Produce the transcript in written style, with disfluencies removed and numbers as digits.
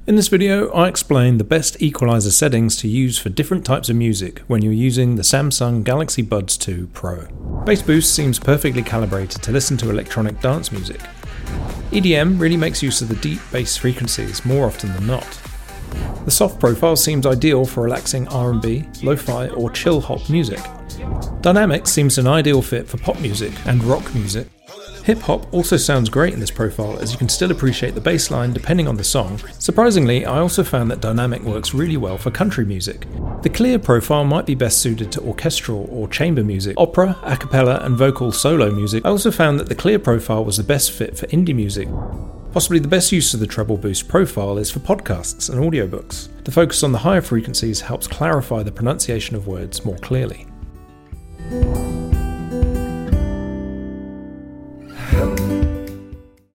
In this video, I explain the best equalizer settings to use for different types of music when you're using the Samsung Galaxy Buds 2 Pro. Bass Boost seems perfectly calibrated to listen to electronic dance music. EDM really makes use of the deep bass frequencies more often than not. The soft profile seems ideal for relaxing R&B, lo-fi or chill hop music. Dynamic seems an ideal fit for pop music and rock music. Hip-hop also sounds great in this profile as you can still appreciate the bass line depending on the song. Surprisingly, I also found that Dynamic works really well for country music. The clear profile might be best suited to orchestral or chamber music, opera, a cappella and vocal solo music. I also found that the clear profile was the best fit for indie music. Possibly the best use of the treble boost profile is for podcasts and audiobooks. The focus on the higher frequencies helps clarify the pronunciation of words more clearly.